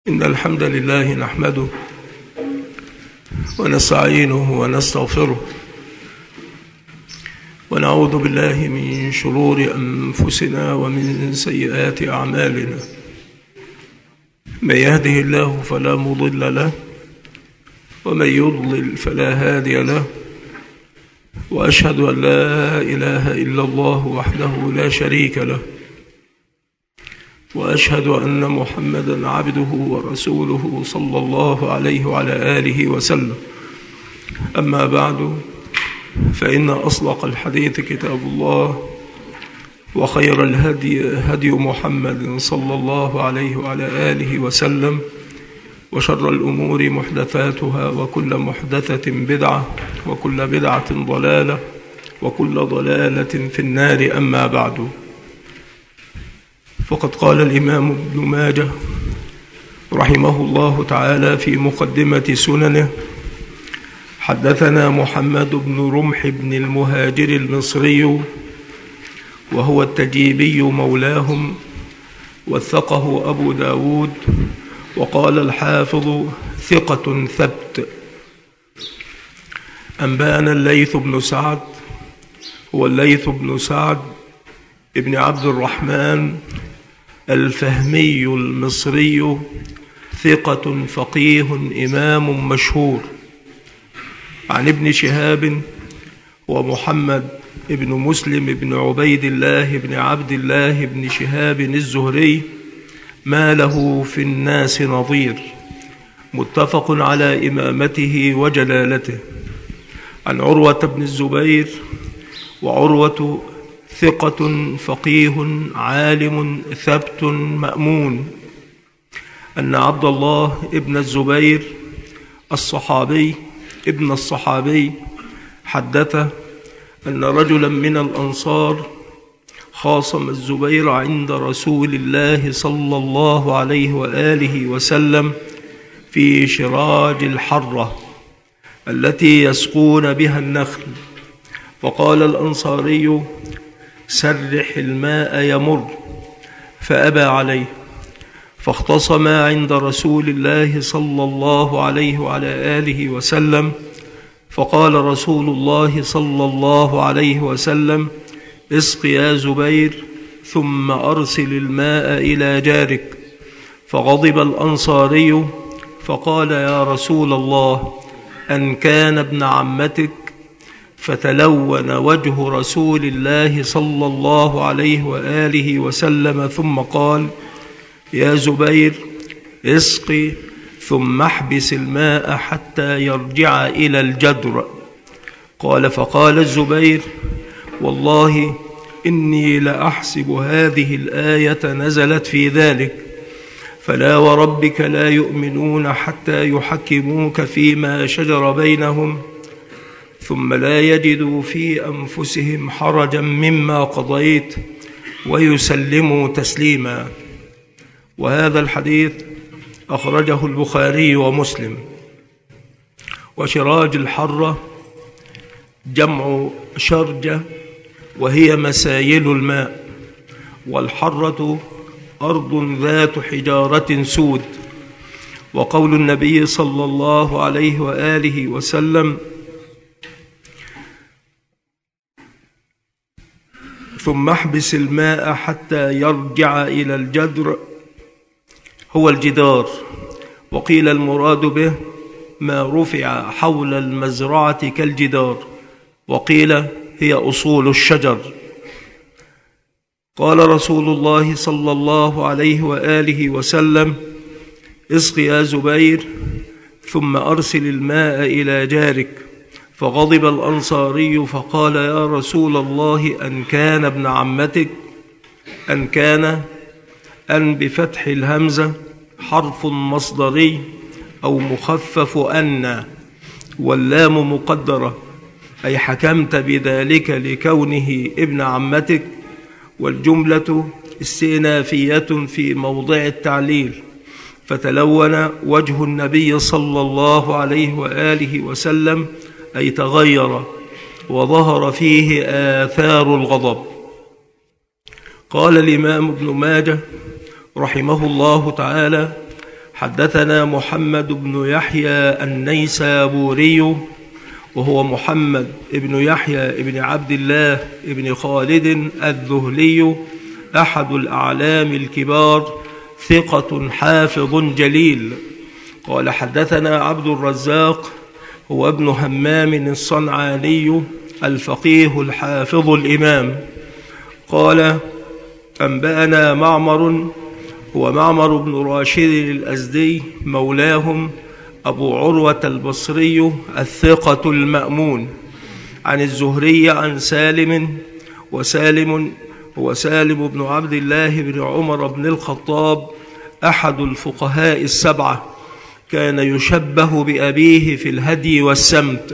إن الحمد لله نحمده ونستعينه ونستغفره ونعوذ بالله من شرور أنفسنا ومن سيئات أعمالنا. من يهده الله فلا مضل له ومن يضلل فلا هادي له، وأشهد أن لا إله إلا الله وحده لا شريك له، وأشهد أن محمدًا عبده ورسوله صلى الله عليه وعلى آله وسلم. أما بعد، فإن أصدق الحديث كتاب الله، وخير الهدي هدي محمد صلى الله عليه وعلى آله وسلم، وشر الأمور محدثاتها، وكل محدثة بدعة، وكل بدعة ضلالة، وكل ضلالة في النار. أما بعد، فقد قال الإمام ابن ماجه رحمه الله تعالى في مقدمة سننه: حدثنا محمد بن رمح بن المهاجر المصري، وهو التجيبي مولاهم، وثقه أبو داود، وقال الحافظ: ثقة ثبت. أنبانا الليث بن سعد، هو الليث بن سعد ابن عبد الرحمن الفهمي المصري، ثقة فقيه إمام مشهور، عن ابن شهاب ومحمد ابن مسلم بن عبيد الله بن عبد الله بن شهاب الزهري، ما له في الناس نظير، متفق على إمامته وجلالته. عن عروة بن الزبير، وعروة ثقة فقيه عالم ثبت مأمون، أن عبد الله ابن الزبير ابن الصحابي حدثه أن رجلا من الأنصار خاصم الزبير عند رسول الله صلى الله عليه وآله وسلم في شراج الحرة التي يسقون بها النخل، فقال الأنصاري: سرح الماء يمر، فأبى عليه، فاختصما عند رسول الله صلى الله عليه وعلى آله وسلم، فقال رسول الله صلى الله عليه وسلم: اسق يا زبير، ثم أرسل الماء إلى جارك. فغضب الأنصاري فقال: يا رسول الله، أن كان ابن عمتك؟ فتلون وجه رسول الله صلى الله عليه وآله وسلم، ثم قال: يا زبير، اسقي ثم احبس الماء حتى يرجع إلى الجدر. قال: فقال الزبير: والله إني لأحسب هذه الآية نزلت في ذلك، فلا وربك لا يؤمنون حتى يحكموك فيما شجر بينهم، ثم لا يجدوا في أنفسهم حرجا مما قضيت ويسلموا تسليما. وهذا الحديث أخرجه البخاري ومسلم. وشراج الحرة جمع شرجة، وهي مسايل الماء، والحرة أرض ذات حجارة سود. وقول النبي صلى الله عليه وآله وسلم: ثم احبس الماء حتى يرجع إلى الجدر، هو الجدار، وقيل المراد به ما رفع حول المزرعة كالجدار، وقيل هي أصول الشجر. قال رسول الله صلى الله عليه وآله وسلم: اسق يا زبير، ثم أرسل الماء إلى جارك. فغضب الأنصاري فقال: يا رسول الله، أن كان ابن عمتك؟ أن كان، أن بفتح الهمزة حرف مصدري أو مخفف أن، واللام مقدرة، أي حكمت بذلك لكونه ابن عمتك، والجملة استئنافية في موضع التعليل. فتلون وجه النبي صلى الله عليه وآله وسلم، أي تغير، وظهر فيه آثار الغضب. قال الإمام ابن ماجه رحمه الله تعالى: حدثنا محمد بن يحيى النيسابوري وهو محمد بن يحيى بن عبد الله بن خالد الذهلي أحد الأعلام الكبار، ثقة حافظ جليل. قال حدثنا عبد الرزاق هو ابن همام الصنعاني الفقيه الحافظ الإمام. قال أنبأنا معمر هو معمر بن راشد الأزدي مولاهم أبو عروة البصري الثقة المأمون، عن الزهري عن سالم، وسالم هو سالم بن عبد الله بن عمر بن الخطاب أحد الفقهاء السبعة، كان يشبه بأبيه في الهدي والسمت.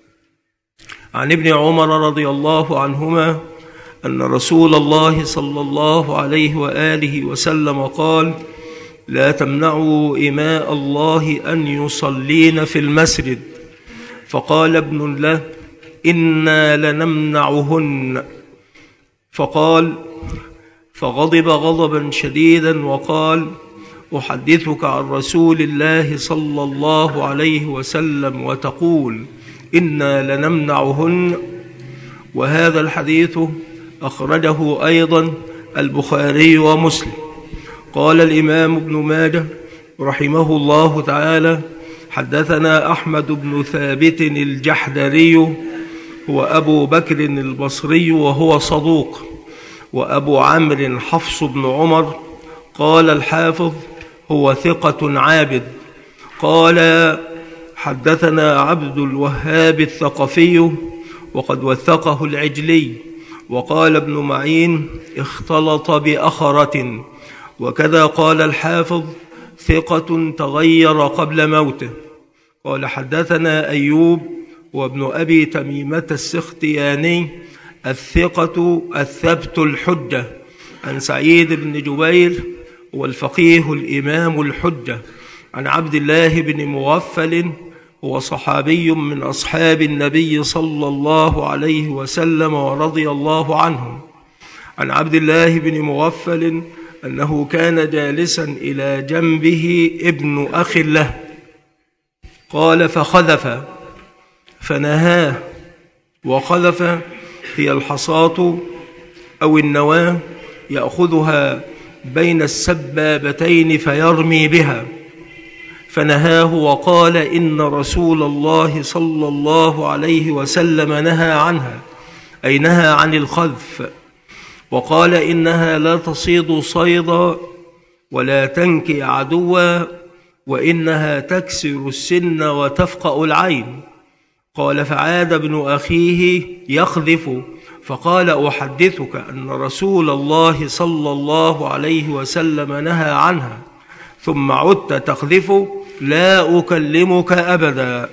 عن ابن عمر رضي الله عنهما أن رسول الله صلى الله عليه وآله وسلم قال: لا تمنعوا إماء الله أن يصلين في المسجد. فقال ابن له: إنا لنمنعهن. فقال فغضب غضبا شديدا وقال: أحدثك عن رسول الله صلى الله عليه وسلم وتقول إنا لنمنعهن؟ وهذا الحديث أخرجه أيضا البخاري ومسلم. قال الإمام ابن ماجه رحمه الله تعالى: حدثنا أحمد بن ثابت الجحدري هو أبو بكر البصري وهو صدوق، وأبو عمرو حفص بن عمر. قال الحافظ: هو ثقة عابد. قال حدثنا عبد الوهاب الثقفي وقد وثقه العجلي. وقال ابن معين: اختلط بأخرة. وكذا قال الحافظ: ثقة تغير قبل موته. قال حدثنا أيوب وابن أبي تميمة السختياني الثقة الثبت الحجة، عن سعيد بن جبير والفقيه الإمام الحجة، عن عبد الله بن مغفل هو صحابي من أصحاب النبي صلى الله عليه وسلم ورضي الله عنهم. عن عبد الله بن مغفل أنه كان جالسا إلى جنبه ابن أخ له، قال فخذف فنهاه. وخذف هي الحصاة أو النواة يأخذها بين السبابتين فيرمي بها، فنهاه وقال: إن رسول الله صلى الله عليه وسلم نهى عنها، أي نهى عن الخذف، وقال: إنها لا تصيد صيدا ولا تنكي عدوا، وإنها تكسر السن وتفقأ العين. قال فعاد ابن أخيه يخذف فقال: أحدثك أن رسول الله صلى الله عليه وسلم نهى عنها، ثم عدت تخذف، لا أكلمك أبدا.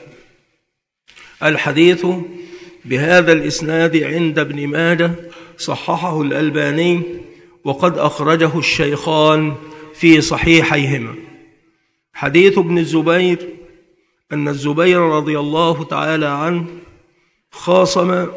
الحديث بهذا الإسناد عند ابن ماجه، صححه الألباني، وقد أخرجه الشيخان في صحيحيهما. حديث ابن الزبير أن الزبير رضي الله تعالى عنه خاصم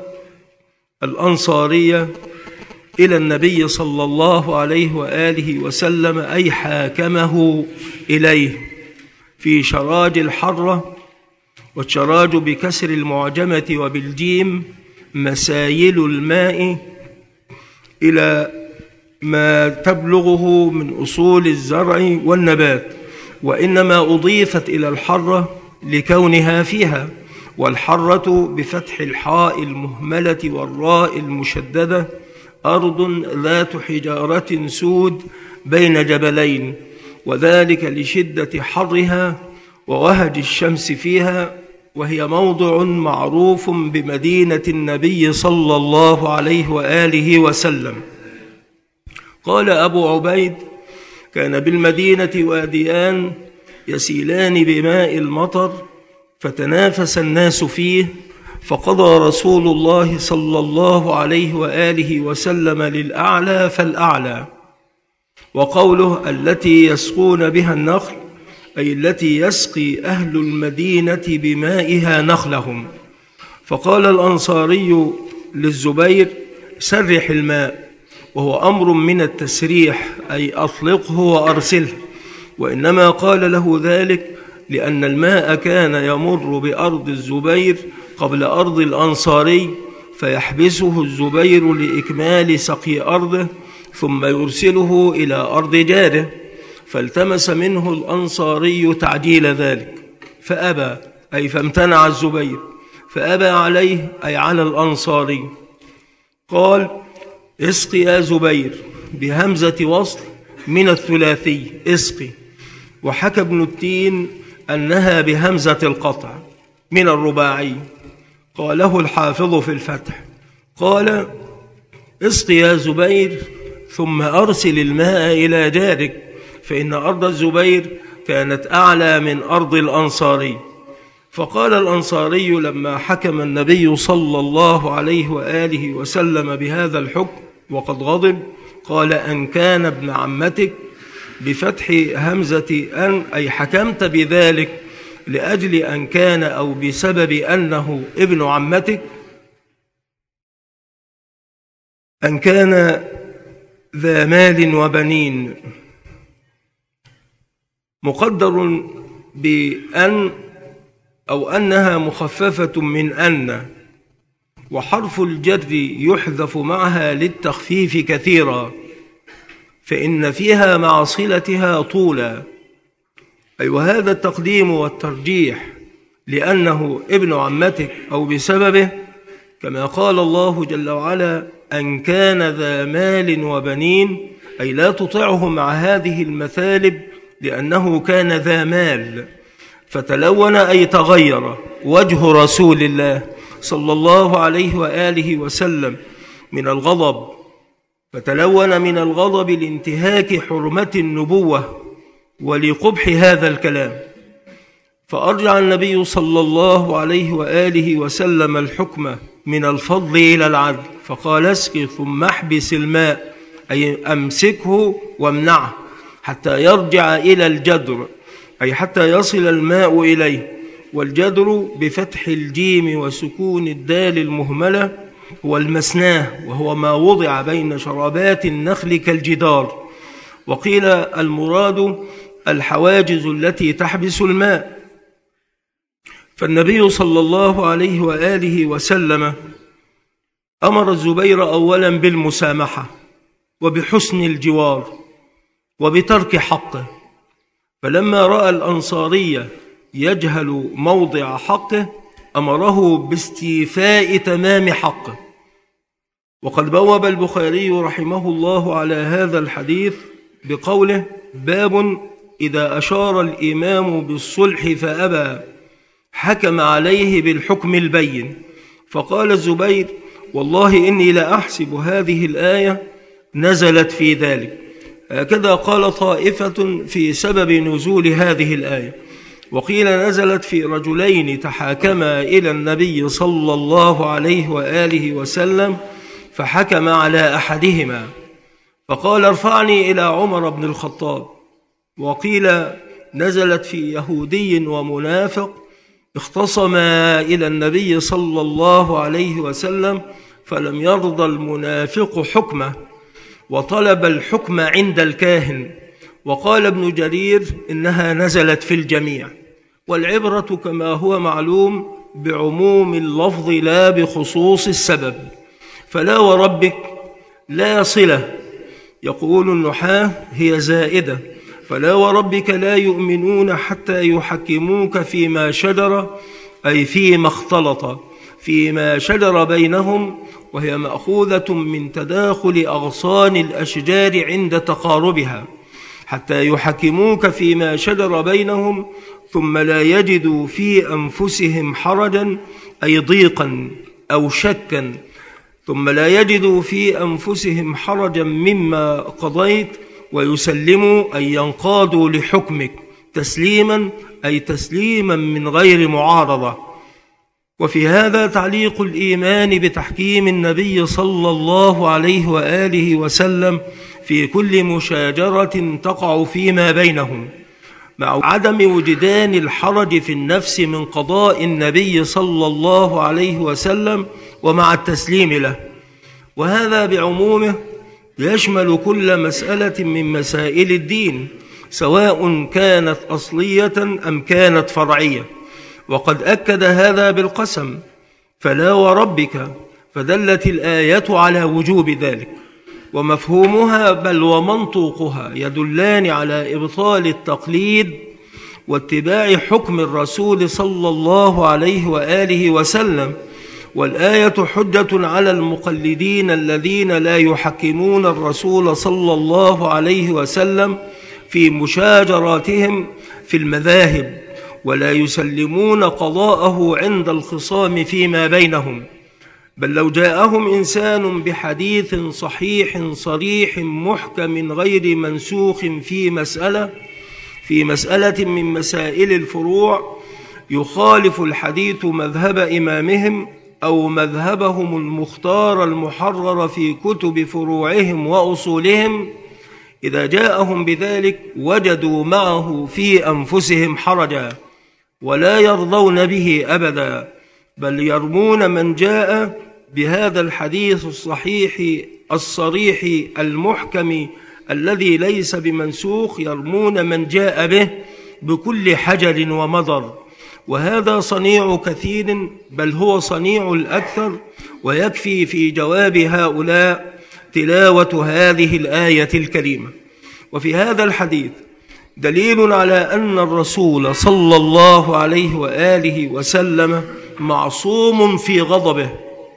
الأنصارية إلى النبي صلى الله عليه وآله وسلم، أي حاكمه إليه في شراج الحرة، والشراج بكسر المعجمة وبالجيم مسايل الماء إلى ما تبلغه من أصول الزرع والنبات، وإنما أضيفت إلى الحرة لكونها فيها، والحرة بفتح الحاء المهملة والراء المشددة أرض ذات حجارة سود بين جبلين، وذلك لشدة حرها ووهج الشمس فيها، وهي موضع معروف بمدينة النبي صلى الله عليه وآله وسلم. قال أبو عبيد: كان بالمدينة واديان يسيلان بماء المطر، فتنافس الناس فيه، فقضى رسول الله صلى الله عليه وآله وسلم للأعلى فالأعلى. وقوله التي يسقون بها النخل، أي التي يسقي أهل المدينة بمائها نخلهم. فقال الأنصاري للزبير: سرح الماء، وهو أمر من التسريح، أي أطلقه وأرسله، وإنما قال له ذلك لأن الماء كان يمر بأرض الزبير قبل أرض الأنصاري، فيحبسه الزبير لإكمال سقي أرضه ثم يرسله إلى أرض جاره، فالتمس منه الأنصاري تعجيل ذلك فأبى، أي فامتنع الزبير، فأبى عليه أي على الأنصاري. قال: اسقي يا زبير بهمزة وصل من الثلاثي اسقي، وحكى ابن التين أنها بهمزة القطع من الرباعي، قاله الحافظ في الفتح. قال: اسقي يا زبير ثم أرسل الماء إلى جارك، فإن أرض الزبير كانت أعلى من أرض الأنصاري. فقال الأنصاري لما حكم النبي صلى الله عليه وآله وسلم بهذا الحكم وقد غضب، قال: أن كان ابن عمتك، بفتح همزة أن، أي حكمت بذلك لأجل أن كان أو بسبب أنه ابن عمتك، أن كان ذا مال وبنين. مقدر بأن أو أنها مخففة من أن، وحرف الجر يحذف معها للتخفيف كثيرا، فإن فيها مع صلتها طولا، أي وهذا التقديم والترجيح لأنه ابن عمتك أو بسببه، كما قال الله جل وعلا: أن كان ذا مال وبنين، أي لا تطعه مع هذه المثالب لأنه كان ذا مال، فتلون أي تغير وجه رسول الله صلى الله عليه وآله وسلم من الغضب، فتلون من الغضب لانتهاك حرمة النبوة ولقبح هذا الكلام، فأرجع النبي صلى الله عليه وآله وسلم الحكم من الفضل إلى العدل، فقال: اسقي ثم احبس الماء، أي أمسكه وامنعه حتى يرجع إلى الجدر، أي حتى يصل الماء إليه. والجدر بفتح الجيم وسكون الدال المهملة هو المسناه، وهو ما وضع بين شربات النخل كالجدار. وقيل المراد الحواجز التي تحبس الماء. فالنبي صلى الله عليه وآله وسلم أمر الزبير أولا بالمسامحة وبحسن الجوار وبترك حقه، فلما رأى الأنصاري يجهل موضع حقه أمره باستيفاء تمام حقه. وقد بوب البخاري رحمه الله على هذا الحديث بقوله: باب إذا أشار الإمام بالصلح فأبى حكم عليه بالحكم البين. فقال الزبير: والله إني لأحسب هذه الآية نزلت في ذلك. هكذا قال طائفة في سبب نزول هذه الآية، وقيل نزلت في رجلين تحاكما إلى النبي صلى الله عليه وآله وسلم فحكم على أحدهما فقال: ارفعني إلى عمر بن الخطاب. وقيل نزلت في يهودي ومنافق اختصما إلى النبي صلى الله عليه وسلم فلم يرضى المنافق حكمه وطلب الحكم عند الكاهن. وقال ابن جرير إنها نزلت في الجميع، والعبرة كما هو معلوم بعموم اللفظ لا بخصوص السبب. فلا وربك لا صلة، يقول النحاة هي زائدة، فلا وربك لا يؤمنون حتى يحكموك فيما شجر، أي فيما اختلط، فيما شجر بينهم، وهي مأخوذة من تداخل أغصان الأشجار عند تقاربها، حتى يحكموك فيما شجر بينهم ثم لا يجدوا في أنفسهم حرجا، أي ضيقا أو شكا، ثم لا يجدوا في أنفسهم حرجا مما قضيت ويسلموا، أي ينقادوا لحكمك تسليما، أي تسليما من غير معارضة. وفي هذا تعليق الإيمان بتحكيم النبي صلى الله عليه وآله وسلم في كل مشاجرة تقع فيما بينهم، مع عدم وجدان الحرج في النفس من قضاء النبي صلى الله عليه وسلم ومع التسليم له. وهذا بعمومه يشمل كل مسألة من مسائل الدين، سواء كانت أصلية أم كانت فرعية. وقد أكد هذا بالقسم: فلا وربك، فدلت الآية على وجوب ذلك، ومفهومها بل ومنطوقها يدلان على إبطال التقليد واتباع حكم الرسول صلى الله عليه وآله وسلم. والآية حجة على المقلدين الذين لا يحكمون الرسول صلى الله عليه وسلم في مشاجراتهم في المذاهب، ولا يسلمون قضاءه عند الخصام فيما بينهم. بل لو جاءهم إنسان بحديث صحيح صريح محكم غير منسوخ في مسألة من مسائل الفروع يخالف الحديث مذهب إمامهم أو مذهبهم المختار المحرر في كتب فروعهم وأصولهم، إذا جاءهم بذلك وجدوا معه في أنفسهم حرجا، ولا يرضون به أبدا، بل يرمون من جاء بهذا الحديث الصحيح الصريح المحكم الذي ليس بمنسوخ، يرمون من جاء به بكل حجر ومضر. وهذا صنيع كثير، بل هو صنيع الأكثر. ويكفي في جواب هؤلاء تلاوة هذه الآية الكريمة. وفي هذا الحديث دليل على أن الرسول صلى الله عليه وآله وسلم معصوم في غضبه،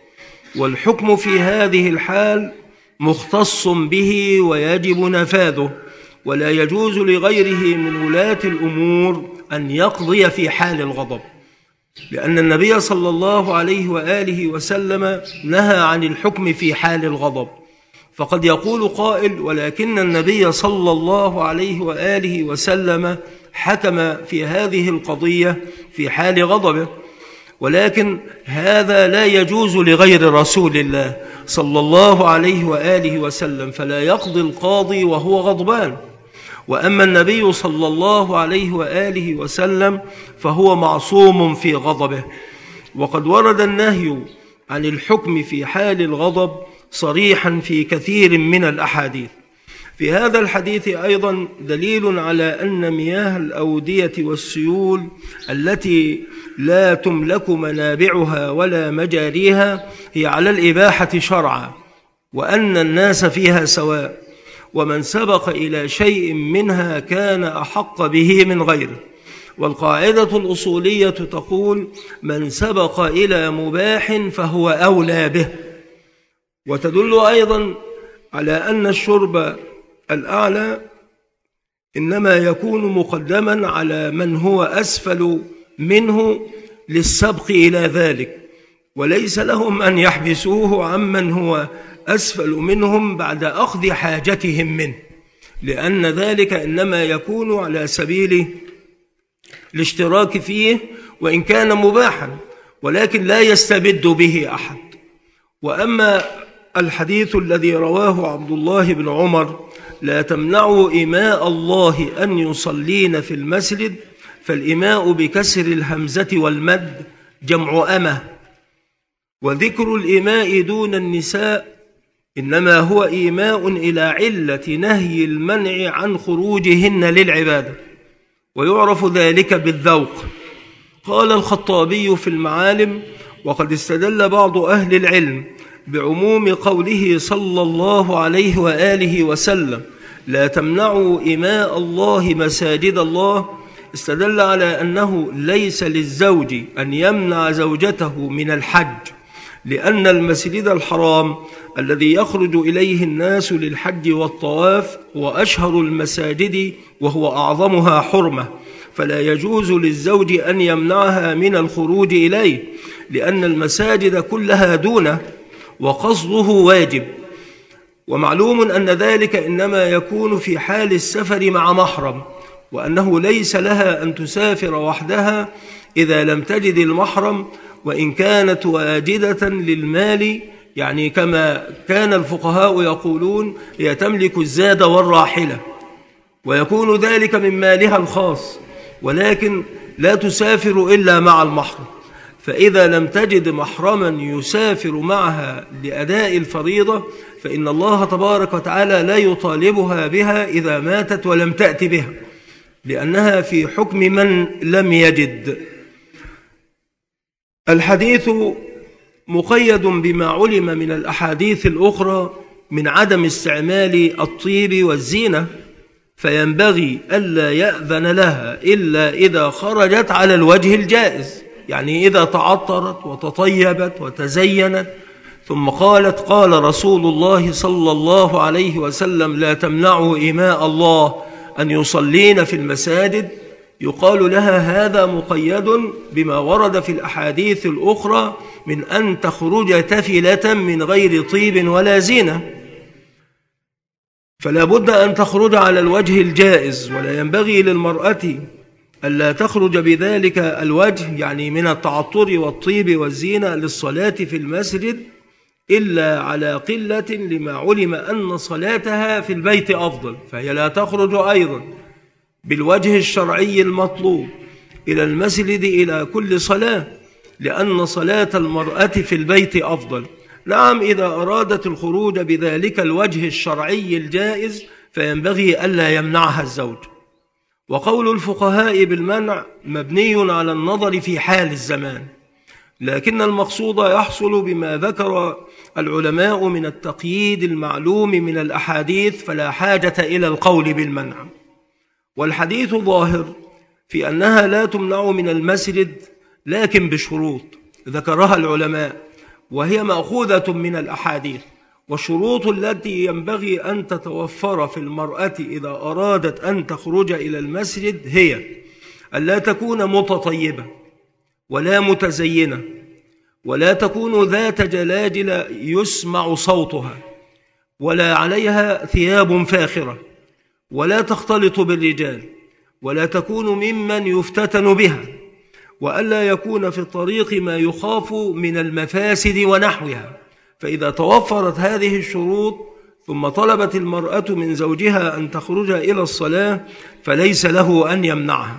والحكم في هذه الحال مختص به ويجب نفاذه، ولا يجوز لغيره من ولاة الأمور أن يقضي في حال الغضب، لأن النبي صلى الله عليه وآله وسلم نهى عن الحكم في حال الغضب. فقد يقول قائل: ولكن النبي صلى الله عليه وآله وسلم حكم في هذه القضية في حال غضبه، ولكن هذا لا يجوز لغير رسول الله صلى الله عليه وآله وسلم، فلا يقضي القاضي وهو غضبان. وأما النبي صلى الله عليه وآله وسلم فهو معصوم في غضبه. وقد ورد النهي عن الحكم في حال الغضب صريحا في كثير من الأحاديث. في هذا الحديث أيضا دليل على أن مياه الأودية والسيول التي لا تملك منابعها ولا مجاريها هي على الإباحة شرعا، وأن الناس فيها سواء، ومن سبق إلى شيء منها كان أحق به من غيره. والقاعدة الأصولية تقول: من سبق إلى مباح فهو أولى به. وتدل أيضا على أن الشرب الأعلى إنما يكون مقدما على من هو أسفل منه للسبق إلى ذلك، وليس لهم أن يحبسوه عمن هو أسفل منهم بعد أخذ حاجتهم منه، لأن ذلك إنما يكون على سبيل الاشتراك فيه وإن كان مباحا، ولكن لا يستبد به أحد. وأما الحديث الذي رواه عبد الله بن عمر: لا تمنعوا إماء الله أن يصلين في المسجد، فالإماء بكسر الهمزة والمد جمع أمة، وذكر الإماء دون النساء إنما هو إيماء إلى علة نهي المنع عن خروجهن للعبادة، ويعرف ذلك بالذوق. قال الخطابي في المعالم: وقد استدل بعض أهل العلم بعموم قوله صلى الله عليه وآله وسلم: لا تمنعوا إماء الله مساجد الله، استدل على أنه ليس للزوج أن يمنع زوجته من الحج، لأن المسجد الحرام الذي يخرج إليه الناس للحج والطواف هو أشهر المساجد وهو أعظمها حرمة، فلا يجوز للزوج أن يمنعها من الخروج إليه، لأن المساجد كلها دونه وقصده واجب. ومعلوم أن ذلك إنما يكون في حال السفر مع محرم، وأنه ليس لها أن تسافر وحدها إذا لم تجد المحرم، وإن كانت واجدة للمال، يعني كما كان الفقهاء يقولون: هي تملك الزاد والراحلة، ويكون ذلك من مالها الخاص، ولكن لا تسافر إلا مع المحرم. فإذا لم تجد محرما يسافر معها لأداء الفريضة فإن الله تبارك وتعالى لا يطالبها بها إذا ماتت ولم تأت بها، لأنها في حكم من لم يجد. الحديث مقيد بما علم من الأحاديث الأخرى من عدم استعمال الطيب والزينة، فينبغي ألا يأذن لها إلا إذا خرجت على الوجه الجائز، يعني إذا تعطرت وتطيبت وتزينت ثم قالت قال رسول الله صلى الله عليه وسلم لا تمنعوا إماء الله أن يصلين في المساجد، يقال لها هذا مقيد بما ورد في الأحاديث الأخرى من أن تخرج تفلة من غير طيب ولا زينة، فلا بد أن تخرج على الوجه الجائز، ولا ينبغي للمرأة ألا تخرج بذلك الوجه يعني من التعطر والطيب والزينة للصلاة في المسجد إلا على قلة لما علم أن صلاتها في البيت أفضل، فهي لا تخرج أيضا بالوجه الشرعي المطلوب إلى المسجد إلى كل صلاة، لأن صلاة المرأة في البيت أفضل. نعم، إذا أرادت الخروج بذلك الوجه الشرعي الجائز فينبغي ألا يمنعها الزوج. وقول الفقهاء بالمنع مبني على النظر في حال الزمان، لكن المقصود يحصل بما ذكر العلماء من التقييد المعلوم من الأحاديث، فلا حاجة إلى القول بالمنع. والحديث ظاهر في أنها لا تمنع من المسجد لكن بشروط ذكرها العلماء، وهي مأخوذة من الأحاديث. والشروط التي ينبغي أن تتوفر في المرأة إذا أرادت أن تخرج إلى المسجد هي ألا تكون متطيبة ولا متزينة، ولا تكون ذات جلاجل يسمع صوتها، ولا عليها ثياب فاخرة، ولا تختلط بالرجال، ولا تكون ممن يفتتن بها، وألا يكون في الطريق ما يخاف من المفاسد ونحوها. فإذا توفرت هذه الشروط ثم طلبت المرأة من زوجها أن تخرج إلى الصلاة فليس له أن يمنعها.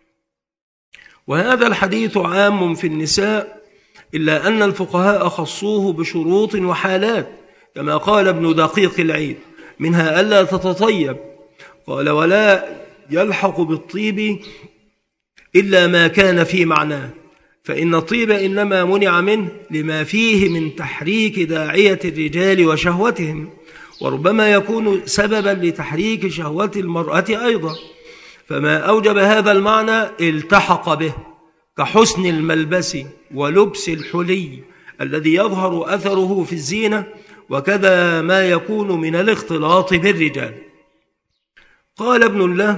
وهذا الحديث عام في النساء، إلا أن الفقهاء خصوه بشروط وحالات، كما قال ابن دقيق العيد منها ألا تتطيب، قال ولا يلحق بالطيب إلا ما كان في معناه، فإن الطيب إنما منع منه لما فيه من تحريك داعية الرجال وشهوتهم، وربما يكون سببا لتحريك شهوة المرأة أيضا، فما أوجب هذا المعنى التحق به، كحسن الملبس ولبس الحلي الذي يظهر أثره في الزينة، وكذا ما يكون من الاختلاط بالرجال. قال ابن له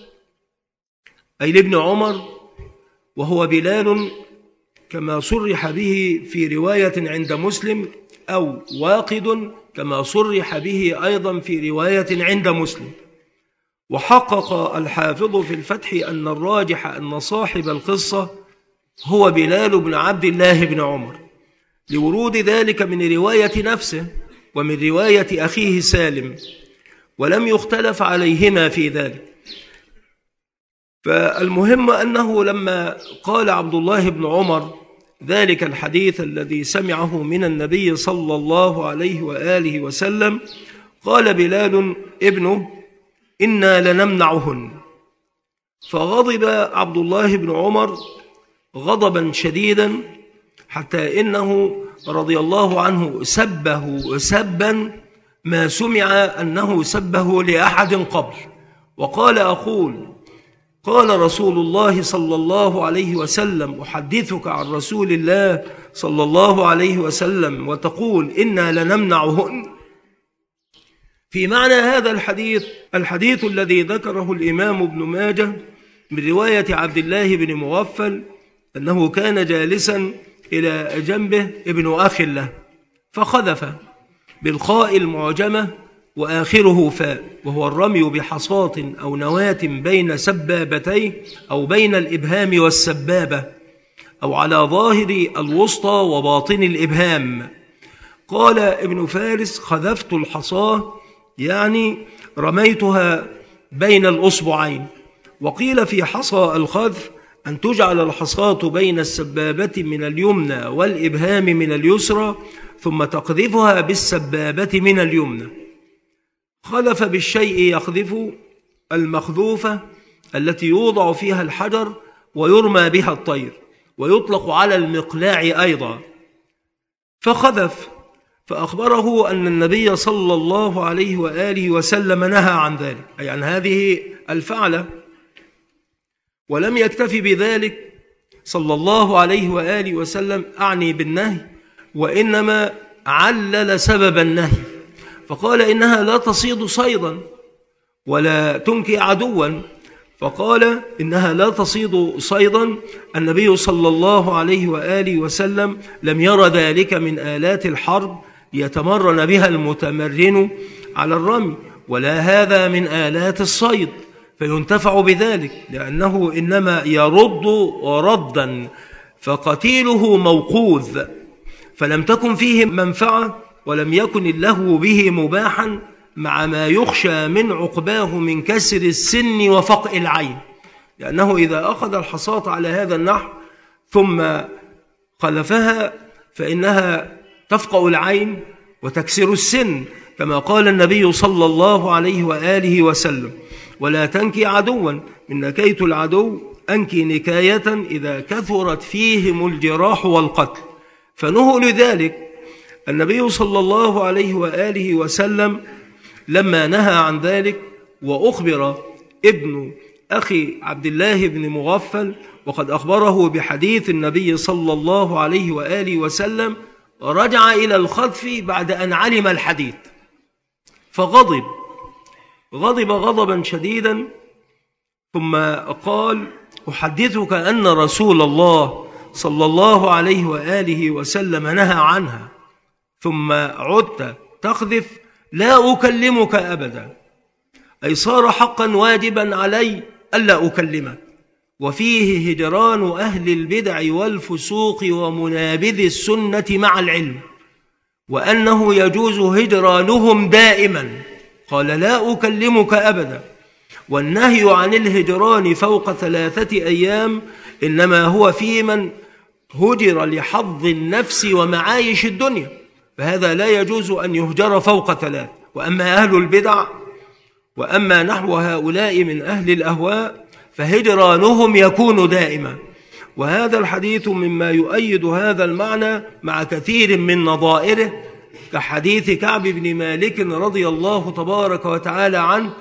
أي لابن عمر وهو بلال كما صرح به في رواية عند مسلم، أو واقد كما صرح به أيضا في رواية عند مسلم. وحقق الحافظ في الفتح أن الراجح أن صاحب القصة هو بلال بن عبد الله بن عمر، لورود ذلك من رواية نفسه ومن رواية أخيه سالم، ولم يختلف عليهما في ذلك. فالمهم أنه لما قال عبد الله بن عمر ذلك الحديث الذي سمعه من النبي صلى الله عليه وآله وسلم، قال بلال ابنه إنا لنمنعهن، فغضب عبد الله بن عمر غضبا شديدا حتى إنه رضي الله عنه سبه سبا ما سمع أنه سبه لأحد قبل، وقال أقول قال رسول الله صلى الله عليه وسلم أحدثك عن رسول الله صلى الله عليه وسلم وتقول إنا لنمنعهن. في معنى هذا الحديث الذي ذكره الإمام ابن ماجه من رواية عبد الله بن مغفل أنه كان جالسا إلى جنبه ابن أخ له فخذف بالخاء المعجمة وآخره فاء، وهو الرمي بحصاة أو نواة بين سبابتيه أو بين الإبهام والسبابة أو على ظاهر الوسطى وباطن الإبهام. قال ابن فارس خذفت الحصاة يعني رميتها بين الأصبعين. وقيل في حصى الخذف أن تجعل الحصاة بين السبابة من اليمنى والإبهام من اليسرى، ثم تقذفها بالسبابة من اليمنى. خلف بالشيء يقذف المخذوفة التي يوضع فيها الحجر ويرمى بها الطير، ويطلق على المقلاع أيضا. فخذف، فأخبره أن النبي صلى الله عليه وآله وسلم نهى عن ذلك، أي عن هذه الفعلة. ولم يكتفي بذلك صلى الله عليه وآله وسلم أعني بالنهي، وإنما علل سبب النهي، فقال إنها لا تصيد صيدا ولا تنكي عدوا. فقال إنها لا تصيد صيدا، النبي صلى الله عليه وآله وسلم لم ير ذلك من آلات الحرب يتمرن بها المتمرن على الرمي، ولا هذا من آلات الصيد فينتفع بذلك، لأنه إنما يرد ردا، فقتيله موقوذ، فلم تكن فيه منفعة ولم يكن اللهو به مباحا، مع ما يخشى من عقباه من كسر السن وفقء العين، لأنه إذا أخذ الحصاة على هذا النحو ثم خلفها فإنها تفقأ العين وتكسر السن، كما قال النبي صلى الله عليه وآله وسلم: ولا تنكي عدوا، من نكيت العدو أنكي نكاية إذا كثرت فيهم الجراح والقتل. فنهوا لذلك النبي صلى الله عليه وآله وسلم لما نهى عن ذلك، وأخبر ابن أخي عبد الله بن مغفل وقد أخبره بحديث النبي صلى الله عليه وآله وسلم، رجع إلى الخذف بعد أن علم الحديث، فغضب غضبا شديدا، ثم قال: أحدثك أن رسول الله صلى الله عليه وآله وسلم نهى عنها، ثم عدت تخذف، لا أكلمك أبدا، أي صار حقا واجبا علي ألا أكلمك. وفيه هجران أهل البدع والفسوق ومنابذ السنة مع العلم، وأنه يجوز هجرانهم دائما، قال: لا أكلمك أبدا. والنهي عن الهجران فوق 3 أيام إنما هو في من هجر لحظ النفس ومعايش الدنيا، فهذا لا يجوز أن يهجر فوق 3. وأما أهل البدع وأما نحو هؤلاء من أهل الأهواء فهجرانهم يكون دائما. وهذا الحديث مما يؤيد هذا المعنى مع كثير من نظائره، كحديث كعب بن مالك رضي الله تبارك وتعالى عنه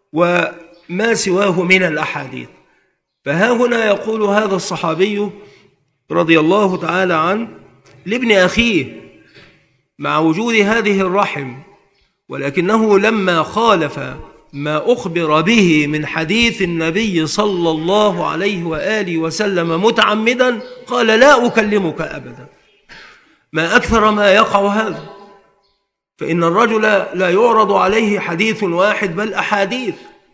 وما سواه من الأحاديث. فها هنا يقول هذا الصحابي رضي الله تعالى عنه لابن أخيه مع وجود هذه الرحم، ولكنه لما خالف ما أخبر به من حديث النبي صلى الله عليه وآله وسلم متعمدا، قال: لا أكلمك أبدا. ما أكثر ما يقع هذا، فإن الرجل لا يعرض عليه حديث واحد بل أحاديث،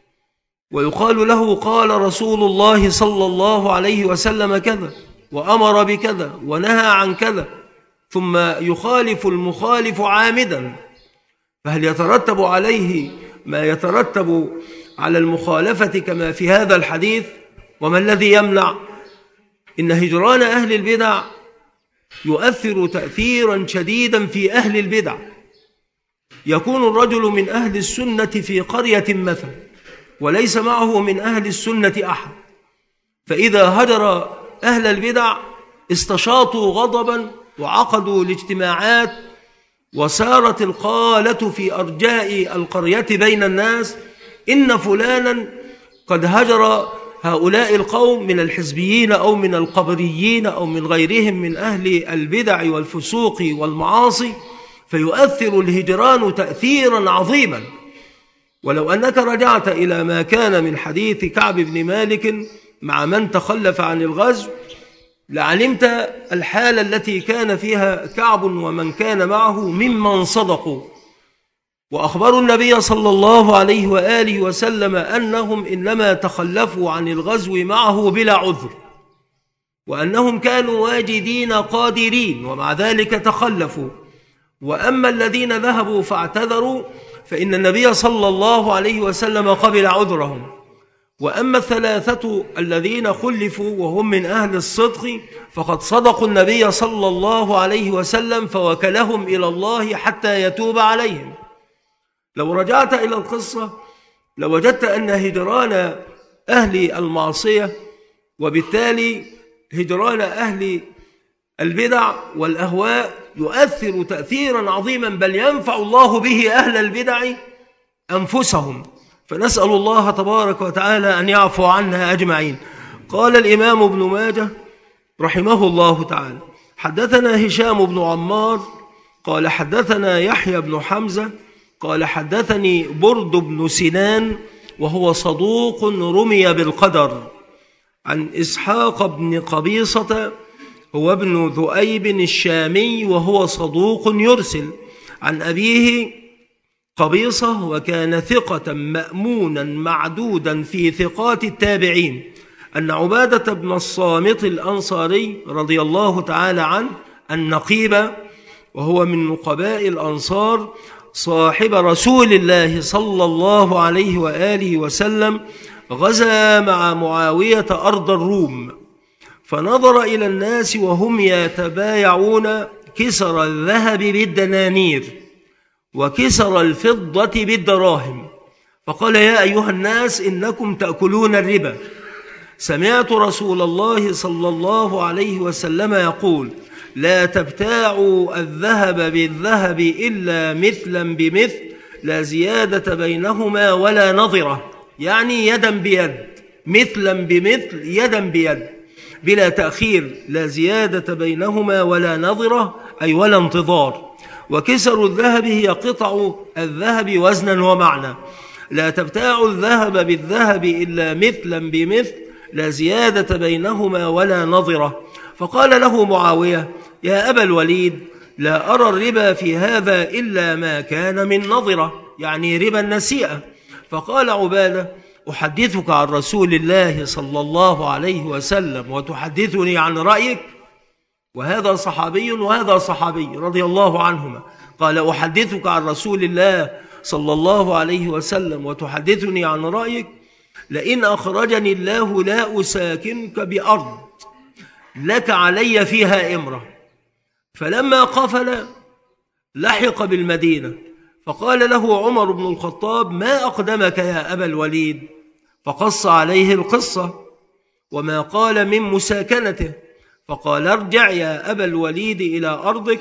ويقال له: قال رسول الله صلى الله عليه وسلم كذا، وأمر بكذا، ونهى عن كذا، ثم يخالف المخالف عامدا، فهل يترتب عليه ما يترتب على المخالفة كما في هذا الحديث؟ وما الذي يمنع؟ إن هجران أهل البدع يؤثر تأثيرا شديدا في أهل البدع. يكون الرجل من أهل السنة في قرية مثلا وليس معه من أهل السنة أحد، فإذا هجر أهل البدع استشاطوا غضبا وعقدوا الاجتماعات، وسارت القالة في أرجاء القرية بين الناس: إن فلانا قد هجر هؤلاء القوم من الحزبيين أو من القبريين أو من غيرهم من أهل البدع والفسوق والمعاصي، فيؤثر الهجران تأثيرا عظيما. ولو أنك رجعت إلى ما كان من حديث كعب بن مالك مع من تخلف عن الغزو لعلمت الحالة التي كان فيها كعب ومن كان معه ممن صدقوا، وأخبروا النبي صلى الله عليه وآله وسلم أنهم إنما تخلفوا عن الغزو معه بلا عذر، وأنهم كانوا واجدين قادرين ومع ذلك تخلفوا. وأما الذين ذهبوا فاعتذروا فإن النبي صلى الله عليه وسلم قبل عذرهم، وأما الثلاثة الذين خلفوا وهم من أهل الصدق فقد صدقوا النبي صلى الله عليه وسلم فوكلهم إلى الله حتى يتوب عليهم. لو رجعت إلى القصة لوجدت أن هجران أهل المعصية وبالتالي هجران أهل البدع والأهواء يؤثر تأثيرا عظيما، بل ينفع الله به أهل البدع أنفسهم. فنسأل الله تبارك وتعالى أن يعفو عنا أجمعين. قال الإمام ابن ماجه رحمه الله تعالى: حدثنا هشام بن عمار قال حدثنا يحيى بن حمزة قال حدثني برد بن سنان وهو صدوق رمي بالقدر، عن إسحاق بن قبيصة هو ابن ذؤيب الشامي وهو صدوق يرسل، عن أبيه قبيصة وكان ثقة مأمونا معدودا في ثقات التابعين، أن عبادة بن الصامت الأنصاري رضي الله تعالى عنه النقيب وهو من نقباء الأنصار صاحب رسول الله صلى الله عليه وآله وسلم غزا مع معاوية أرض الروم، فنظر إلى الناس وهم يتبايعون كسر الذهب بالدنانير وكسر الفضة بالدراهم، فقال: يا أيها الناس إنكم تأكلون الربا. سمعت رسول الله صلى الله عليه وسلم يقول: لا تبتاعوا الذهب بالذهب إلا مثلا بمثل، لا زيادة بينهما ولا نظرة، يعني يدا بيد، مثلا بمثل يدا بيد بلا تأخير، لا زيادة بينهما ولا نظرة أي ولا انتظار. وكسر الذهب هي قطع الذهب وزنا ومعنى. لا تبتاعوا الذهب بالذهب إلا مثلا بمثل، لا زيادة بينهما ولا نظرة. فقال له معاوية: يا أبا الوليد، لا أرى الربا في هذا إلا ما كان من نظرة، يعني ربا النسيئة. فقال عبادة: أحدثك عن رسول الله صلى الله عليه وسلم وتحدثني عن رأيك؟ وهذا صحابي وهذا صحابي رضي الله عنهما. قال: أحدثك عن رسول الله صلى الله عليه وسلم وتحدثني عن رأيك؟ لئن أخرجني الله لا أساكنك بأرض لك علي فيها إمرة. فلما قفل لحق بالمدينة، فقال له عمر بن الخطاب: ما أقدمك يا أبا الوليد؟ فقص عليه القصة وما قال من مساكنته، فقال: ارجع يا أبا الوليد إلى أرضك،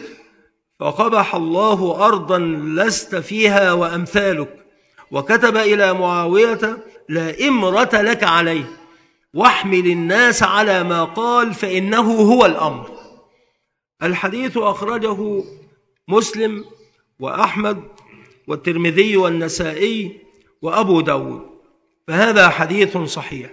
فقبح الله أرضا لست فيها وأمثالك. وكتب إلى معاوية: لا إمرة لك عليه، واحمل الناس على ما قال فإنه هو الأمر. الحديث أخرجه مسلم وأحمد والترمذي والنسائي وأبو داود، فهذا حديث صحيح.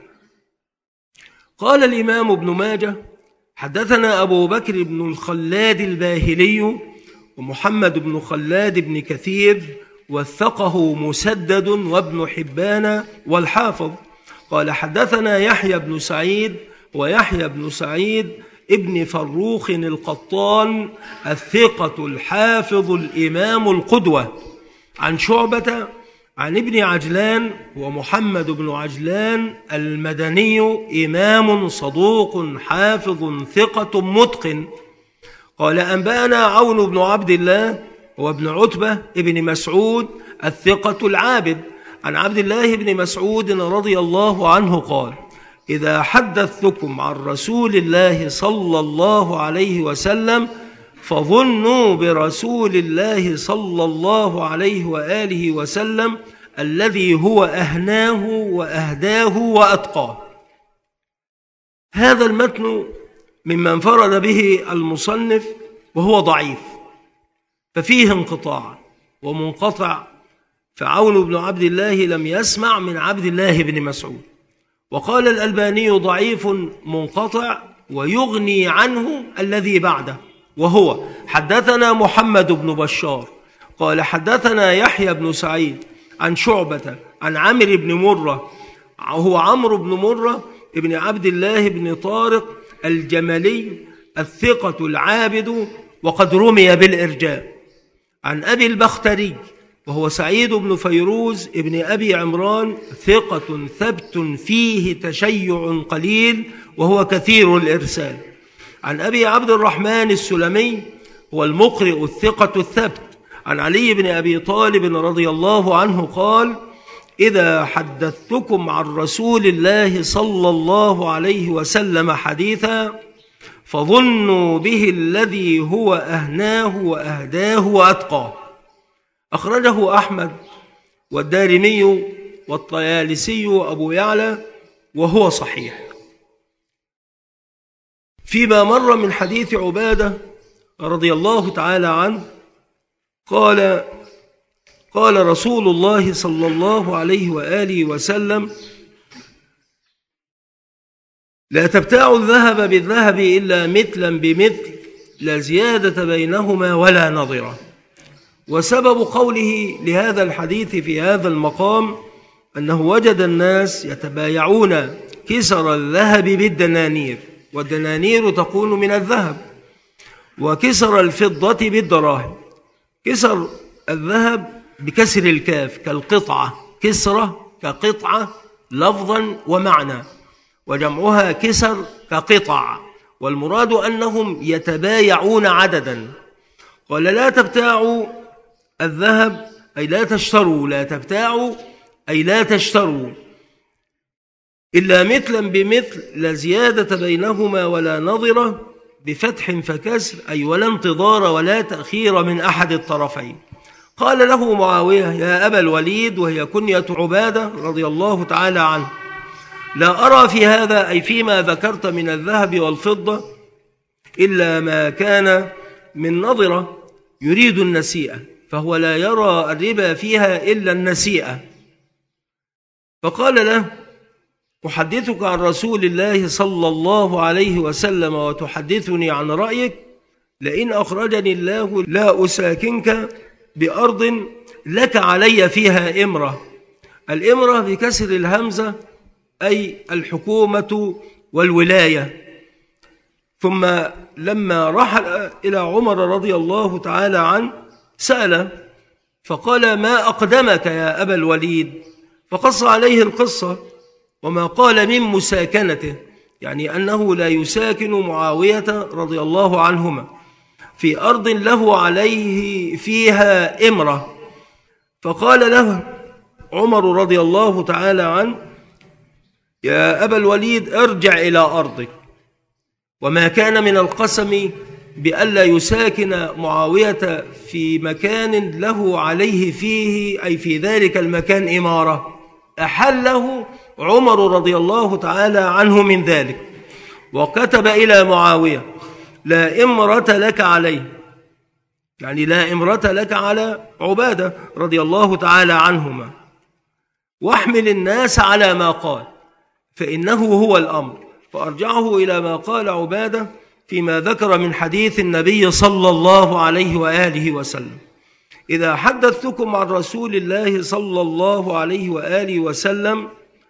قال الإمام ابن ماجه: حدثنا أبو بكر بن الخلاد الباهلي ومحمد بن خلاد بن كثير، وثقه مسدد وابن حبان والحافظ. قال: حدثنا يحيى بن سعيد ويحيى بن سعيد ابن فروخ القطان الثقة الحافظ الإمام القدوة، عن شعبة عن ابن عجلان ومحمد بن عجلان المدني إمام صدوق حافظ ثقة متقن. قال: أنبأنا عون بن عبد الله وابن عتبة ابن مسعود الثقة العابد، عن عبد الله بن مسعود رضي الله عنه قال: إذا حدثتكم عن رسول الله صلى الله عليه وسلم فظنوا برسول الله صلى الله عليه وآله وسلم الذي هو أهناه وأهداه وأتقاه. هذا المتن مما انفرد به المصنف وهو ضعيف، ففيه انقطاع ومنقطع، فعون بن عبد الله لم يسمع من عبد الله بن مسعود. وقال الألباني: ضعيف منقطع ويغني عنه الذي بعده، وهو: حدثنا محمد بن بشار قال: حدثنا يحيى بن سعيد عن شعبة عن عمرو بن مرة، هو عمرو بن مرة ابن عبد الله بن طارق الجملي الثقة العابد، وقد رمي بالإرجاء، عن أبي البختري وهو سعيد بن فيروز ابن أبي عمران، ثقة ثبت فيه تشيع قليل وهو كثير الإرسال. عن أبي عبد الرحمن السلمي، هو المقرئ الثقة الثبت، عن علي بن أبي طالب رضي الله عنه قال: إذا حدثتكم عن رسول الله صلى الله عليه وسلم حديثا فظنوا به الذي هو أهناه وأهداه وأتقاه. أخرجه أحمد والدارمي والطيالسي أبو يعلى وهو صحيح. فيما مر من حديث عبادة رضي الله تعالى عنه قال رسول الله صلى الله عليه وآله وسلم: لا تبتاعوا الذهب بالذهب إلا مثلا بمثل، لا زيادة بينهما ولا نظرة. وسبب قوله لهذا الحديث في هذا المقام أنه وجد الناس يتبايعون كسر الذهب بالدنانير، والدنانير تكون من الذهب، وكسر الفضة بالدراهم. كسر الذهب بكسر الكاف كالقطعة، كسرة كقطعة لفظا ومعنى، وجمعها كسر كقطع، والمراد أنهم يتبايعون عددا. قال: لا تبتاعوا الذهب أي لا تشتروا، لا تبتاعوا أي لا تشتروا، إلا مثلا بمثل، لا زيادة بينهما ولا نظرة، بفتح فكسر أي ولا انتظار ولا تأخير من أحد الطرفين. قال له معاوية: يا أبا الوليد، وهي كنية عبادة رضي الله تعالى عنه، لا أرى في هذا أي فيما ذكرت من الذهب والفضة إلا ما كان من نظرة يريد النسيئة، فهو لا يرى الربا فيها إلا النسيئة. فقال له: أحدثك عن رسول الله صلى الله عليه وسلم وتحدثني عن رأيك؟ لئن أخرجني الله لا أساكنك بأرض لك علي فيها إمرة. الإمرة بكسر الهمزة أي الحكومة والولاية. ثم لما رحل إلى عمر رضي الله تعالى عنه سأل فقال: ما أقدمك يا أبا الوليد؟ فقص عليه القصة وما قال من مساكنته، يعني أنه لا يساكن معاوية رضي الله عنهما في أرض له عليه فيها إمرة. فقال له عمر رضي الله تعالى عنه: يا أبا الوليد، ارجع إلى أرضك. وما كان من القسم بألا يساكن معاوية في مكان له عليه فيه أي في ذلك المكان إمارة، أحله عمر رضي الله تعالى عنه من ذلك، وكتب إلى معاوية: لا إمرة لك عليه، يعني لا إمرة لك على عبادة رضي الله تعالى عنهما، واحمل الناس على ما قال فإنه هو الأمر. فأرجعه إلى ما قال عبادة فيما ذكر من حديث النبي صلى الله عليه وآله وسلم: إذا حدثتكم عن رسول الله صلى الله عليه وآله وسلم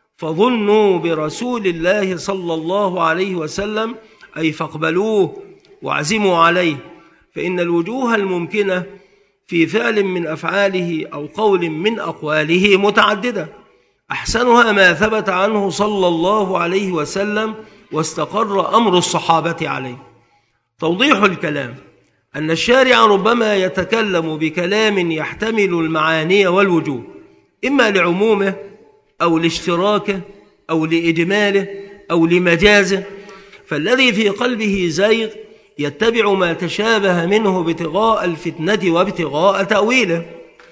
فظنوا برسول الله صلى الله عليه وسلم أي فاقبلوه واعزموا عليه، فإن الوجوه الممكنة في فعل من أفعاله أو قول من أقواله متعددة، أحسنها ما ثبت عنه صلى الله عليه وسلم واستقر أمر الصحابة عليه. توضيح الكلام: أن الشارع ربما يتكلم بكلام يحتمل المعاني والوجوه، إما لعمومه أو لاشتراكه أو لإجماله أو لمجازه، فالذي في قلبه زيغ يتبع ما تشابه منه ابتغاء الفتنة وابتغاء تأويله.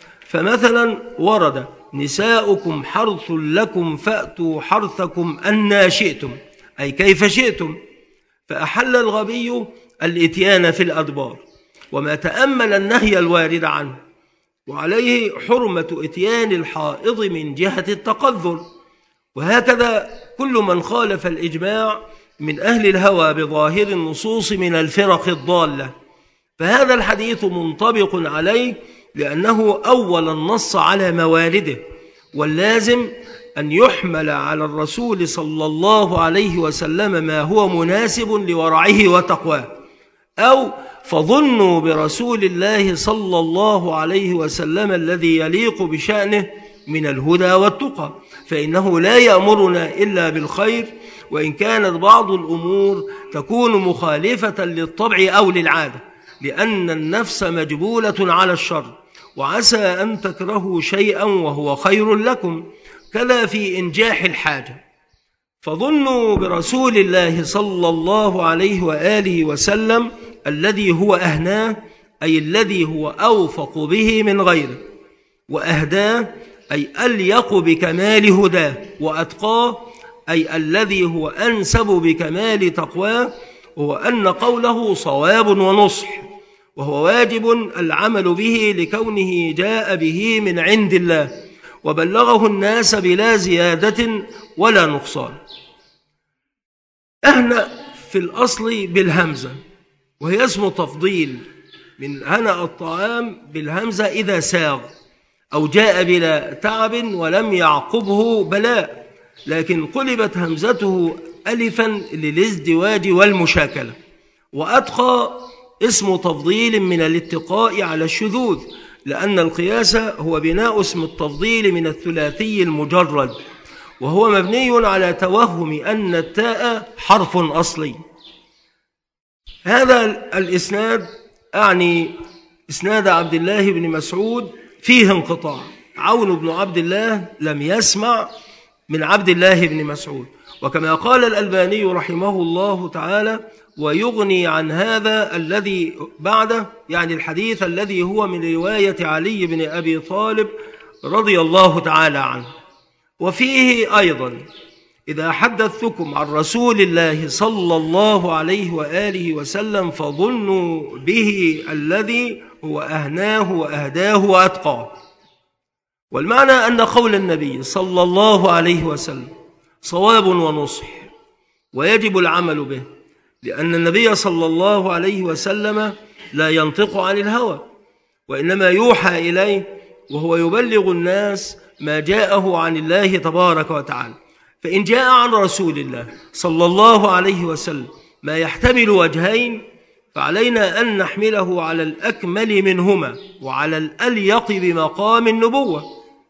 فمثلا ورد: نساؤكم حرث لكم فأتوا حرثكم أنى شئتم، أي كيف شئتم، فأحل الغبي الإتيان في الأدبار وما تأمل النهي الوارد عنه، وعليه حرمة إتيان الحائض من جهة التقذر. وهكذا كل من خالف الإجماع من أهل الهوى بظاهر النصوص من الفرق الضالة، فهذا الحديث منطبق عليه لأنه أول النص على موارده، واللازم أن يحمل على الرسول صلى الله عليه وسلم ما هو مناسب لورعه وتقواه، أو فظنوا برسول الله صلى الله عليه وسلم الذي يليق بشأنه من الهدى والتقى، فإنه لا يأمرنا إلا بالخير، وإن كانت بعض الأمور تكون مخالفة للطبع أو للعادة، لأن النفس مجبولة على الشر، وعسى أن تكرهوا شيئا وهو خير لكم، كذا في إنجاح الحاجة. فظنوا برسول الله صلى الله عليه وآله وسلم الذي هو أهناه، أي الذي هو أوفق به من غيره، وأهداه أي أليق بكمال هداه، وأتقاه أي الذي هو أنسب بكمال تقواه، وهو أن قوله صواب ونصح، وهو واجب العمل به لكونه جاء به من عند الله، وبلغه الناس بلا زيادة ولا نقصان. أهنأ في الأصل بالهمزة، وهي اسم تفضيل من هنأ الطعام بالهمزة إذا ساغ أو جاء بلا تعب ولم يعقبه بلاء، لكن قلبت همزته ألفا للازدواج والمشاكلة. وأتقى اسم تفضيل من الاتقاء على الشذوذ، لأن القياس هو بناء اسم التفضيل من الثلاثي المجرد، وهو مبني على توهم أن التاء حرف أصلي. هذا الإسناد أعني إسناد عبد الله بن مسعود فيه انقطاع، عون بن عبد الله لم يسمع من عبد الله بن مسعود، وكما قال الألباني رحمه الله تعالى: ويغني عن هذا الذي بعده، يعني الحديث الذي هو من رواية علي بن أبي طالب رضي الله تعالى عنه. وفيه أيضا: إذا حدثتكم عن رسول الله صلى الله عليه وآله وسلم فظنوا به الذي هو أهناه وأهداه وأتقاه. والمعنى أن قول النبي صلى الله عليه وسلم صواب ونصح، ويجب العمل به، لأن النبي صلى الله عليه وسلم لا ينطق عن الهوى، وإنما يوحى إليه، وهو يبلغ الناس ما جاءه عن الله تبارك وتعالى. فإن جاء عن رسول الله صلى الله عليه وسلم ما يحتمل وجهين، فعلينا أن نحمله على الأكمل منهما وعلى الأليق بمقام النبوة.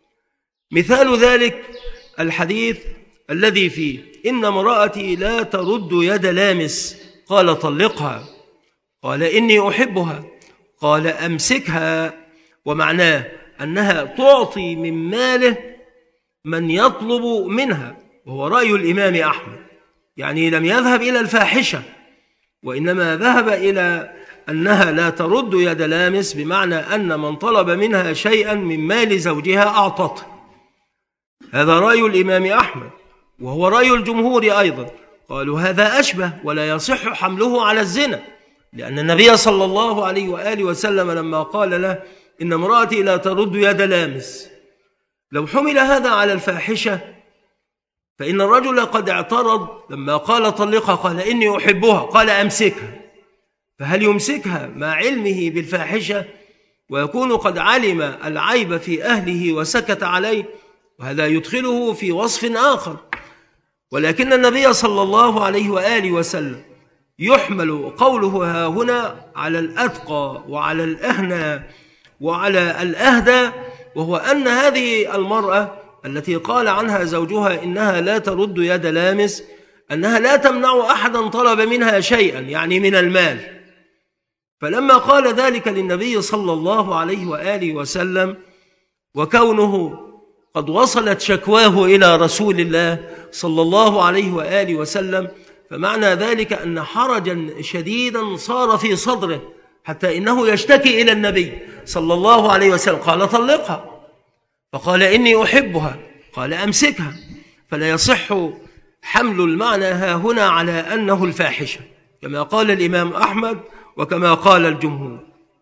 مثال ذلك الحديث الذي فيه: إن امرأتي لا ترد يد لامس، قال طلقها، قال إني أحبها، قال أمسكها. ومعناه أنها تعطي من ماله من يطلب منها، وهو رأي الإمام أحمد، يعني لم يذهب إلى الفاحشة، وإنما ذهب إلى أنها لا ترد يد لامس، بمعنى أن من طلب منها شيئا من مال زوجها أعطته. هذا رأي الإمام أحمد، وهو رأي الجمهور أيضا، قالوا هذا أشبه ولا يصح حمله على الزنا، لأن النبي صلى الله عليه وآله وسلم لما قال له: إن امرأتي لا ترد يد لامس، لو حمل هذا على الفاحشة فإن الرجل قد اعترض لما قال طلقها، قال إني أحبها، قال أمسكها، فهل يمسكها مع علمه بالفاحشة ويكون قد علم العيب في أهله وسكت عليه؟ وهذا يدخله في وصف آخر. ولكن النبي صلى الله عليه وآله وسلم يحمل قوله ها هنا على الأتقى وعلى الأهنى وعلى الأهدى، وهو أن هذه المرأة التي قال عنها زوجها إنها لا ترد يد لامس، أنها لا تمنع أحدا طلب منها شيئا، يعني من المال. فلما قال ذلك للنبي صلى الله عليه وآله وسلم، وكونه قد وصلت شكواه إلى رسول الله صلى الله عليه وآله وسلم، فمعنى ذلك أن حرجا شديدا صار في صدره، حتى إنه يشتكي إلى النبي صلى الله عليه وسلم، قال طلقها، فقال إني أحبها، قال أمسكها. فلا يصح حمل المعنى ها هنا على أنه الفاحشة كما قال الإمام أحمد وكما قال الجمهور،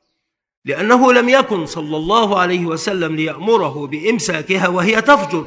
لأنه لم يكن صلى الله عليه وسلم ليأمره بإمساكها وهي تفجر.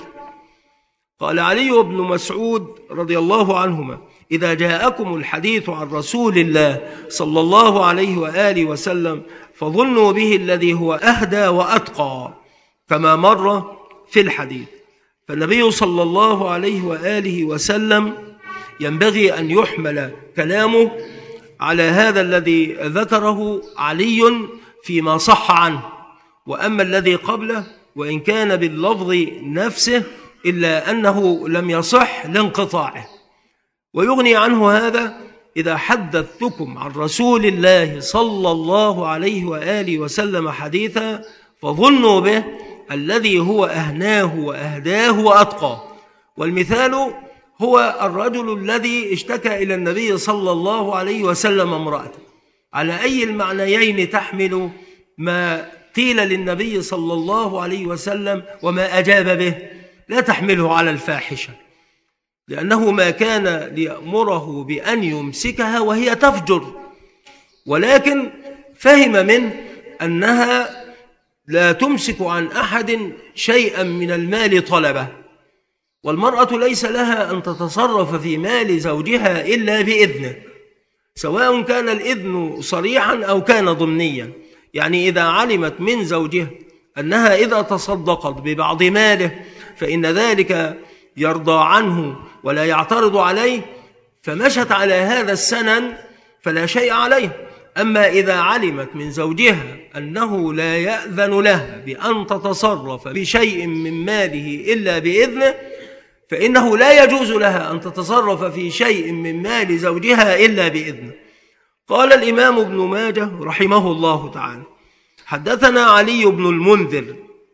قال علي بن مسعود رضي الله عنهما: إذا جاءكم الحديث عن رسول الله صلى الله عليه وآله وسلم فظنوا به الذي هو أهدى وأتقى، كما مر في الحديث. فالنبي صلى الله عليه وآله وسلم ينبغي أن يحمل كلامه على هذا الذي ذكره علي فيما صح عنه، وأما الذي قبله وإن كان باللفظ نفسه إلا أنه لم يصح لانقطاعه. ويغني عنه هذا إذا حدثتكم عن رسول الله صلى الله عليه وآله وسلم حديثا فظنوا به الذي هو أهناه وأهداه وأتقاه. والمثال هو الرجل الذي اشتكى إلى النبي صلى الله عليه وسلم امرأته. على أي المعنيين تحمل ما قيل للنبي صلى الله عليه وسلم وما أجاب به؟ لا تحمله على الفاحشة، لأنه ما كان ليأمره بأن يمسكها وهي تفجر، ولكن فهم منه أنها لا تمسك عن أحد شيئا من المال طلبه، والمرأة ليس لها أن تتصرف في مال زوجها إلا بإذنه، سواء كان الإذن صريحا أو كان ضمنيا. يعني إذا علمت من زوجها أنها إذا تصدقت ببعض ماله فإن ذلك يرضى عنه ولا يعترض عليه فمشت على هذا السنن فلا شيء عليه. أما إذا علمت من زوجها أنه لا يأذن لها بأن تتصرف بشيء من ماله إلا بإذنه فإنه لا يجوز لها أن تتصرف في شيء من مال زوجها إلا بإذنه. قال الإمام ابن ماجه رحمه الله تعالى: حدثنا علي بن المنذر،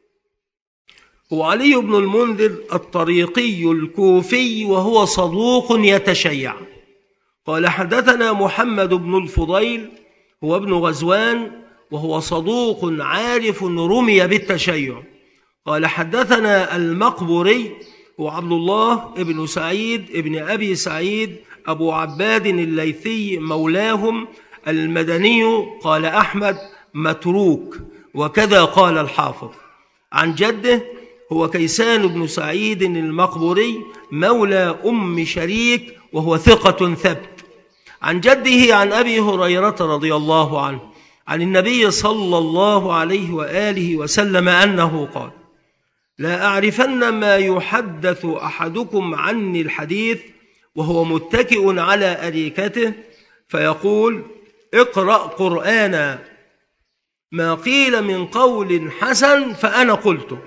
هو علي بن المنذر الطريقي الكوفي وهو صدوق يتشيع. قال حدثنا محمد بن الفضيل هو ابن غزوان وهو صدوق عارف رمي بالتشيع. قال حدثنا المقبوري هو عبد الله بن سعيد ابن أبي سعيد أبو عباد الليثي مولاهم المدني. قال أحمد متروك، وكذا قال الحافظ. عن جده هو كيسان بن سعيد المقبوري مولى أم شريك وهو ثقة ثبت. عن جده عن أبي هريرة رضي الله عنه عن النبي صلى الله عليه وآله وسلم أنه قال: لا أعرفن ما يحدث أحدكم عني الحديث وهو متكئ على أريكته فيقول: اقرأ قرآنا، ما قيل من قول حسن فأنا قلته.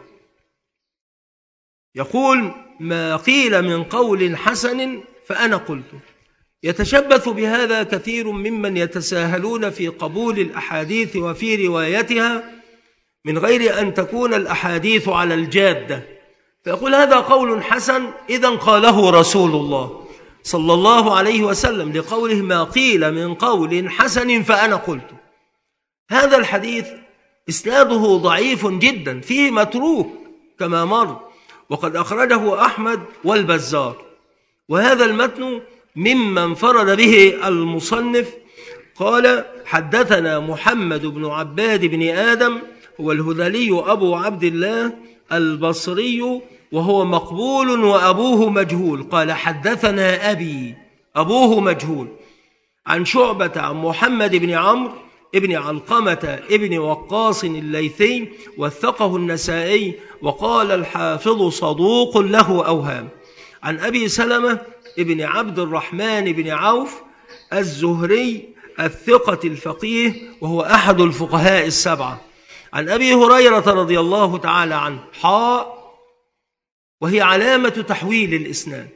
يقول: ما قيل من قول حسن فأنا قلته. يتشبث بهذا كثير ممن يتساهلون في قبول الأحاديث وفي روايتها من غير أن تكون الأحاديث على الجادة، فيقول: هذا قول حسن إذن قاله رسول الله صلى الله عليه وسلم، لقوله: ما قيل من قول حسن فأنا قلته. هذا الحديث إسناده ضعيف جدا، فيه متروك كما مر، وقد أخرجه أحمد والبزار، وهذا المتن مما انفرد به المصنف. قال: حدثنا محمد بن عباد بن آدم هو الهذلي أبو عبد الله البصري وهو مقبول وأبوه مجهول. قال: حدثنا أبي، أبوه مجهول. عن شعبة عن محمد بن عمرو ابن علقمة ابن وقاص الليثي وثقه النسائي، وقال الحافظ صدوق له أوهام. عن أبي سلمة ابن عبد الرحمن بن عوف الزهري الثقة الفقيه وهو أحد الفقهاء السبعة. عن أبي هريرة رضي الله تعالى عنه حاء، وهي علامة تحويل الإسناد،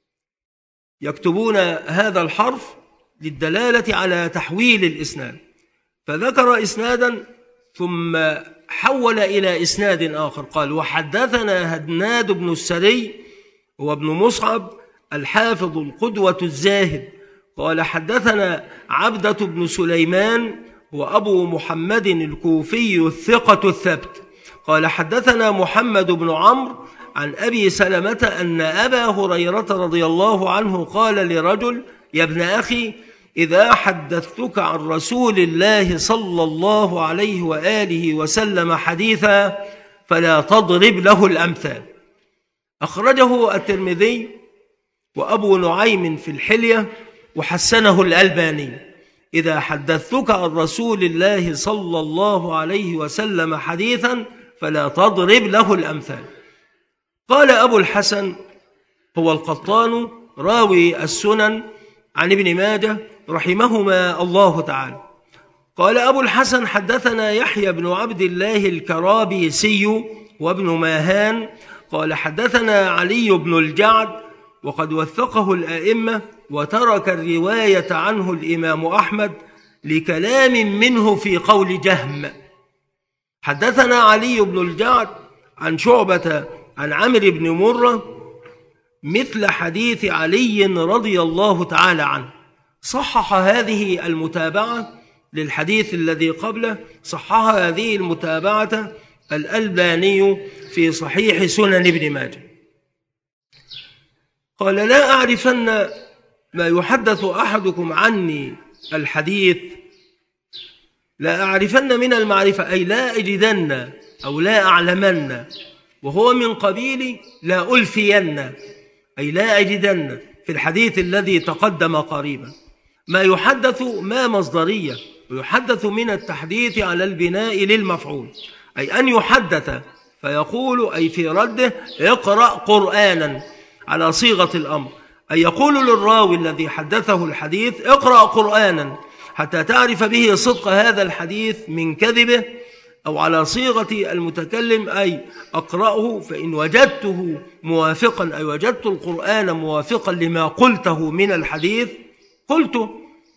يكتبون هذا الحرف للدلالة على تحويل الإسناد، فذكر إسنادا ثم حول إلى إسناد آخر. قال: وحدثنا هدناد بن السري وابن مصعب الحافظ القدوة الزاهد. قال: حدثنا عبدة بن سليمان وأبو محمد الكوفي الثقة الثبت. قال: حدثنا محمد بن عمرو عن أبي سلمة أن أبا هريرة رضي الله عنه قال لرجل: يا ابن أخي، إذا حدثتك عن رسول الله صلى الله عليه وآله وسلم حديثا فلا تضرب له الأمثال. أخرجه الترمذي وأبو نعيم في الحلية وحسنه الألباني. إذا حدثتك عن رسول الله صلى الله عليه وسلم حديثا فلا تضرب له الأمثال. قال أبو الحسن هو القطان راوي السنن عن ابن ماجه رحمهما الله تعالى. قال أبو الحسن: حدثنا يحيى بن عبد الله الكرابيسي وابن ماهان قال حدثنا علي بن الجعد، وقد وثقه الأئمة، وترك الرواية عنه الإمام أحمد لكلام منه في قول جهم. حدثنا علي بن الجعد عن شعبة عن عمرو بن مرة مثل حديث علي رضي الله تعالى عنه. صحح هذه المتابعة للحديث الذي قبله، صحح هذه المتابعة الألباني في صحيح سنن ابن ماجه. قال: لا أعرفن ما يحدث أحدكم عني الحديث، لا أعرفن من المعرفة، أي لا أجدن أو لا أعلمن، وهو من قبيل لا ألفين، أي لا أجدن في الحديث الذي تقدم قريبا. ما يحدث ما مصدرية، ويحدث من التحديث على البناء للمفعول، أي أن يحدث فيقول أي في رده اقرأ قرآنا على صيغة الأمر، أي يقول للراوي الذي حدثه الحديث اقرأ قرآنا حتى تعرف به صدق هذا الحديث من كذبه، أو على صيغة المتكلم أي أقرأه فإن وجدته موافقا، أي وجدت القرآن موافقا لما قلته من الحديث قلته.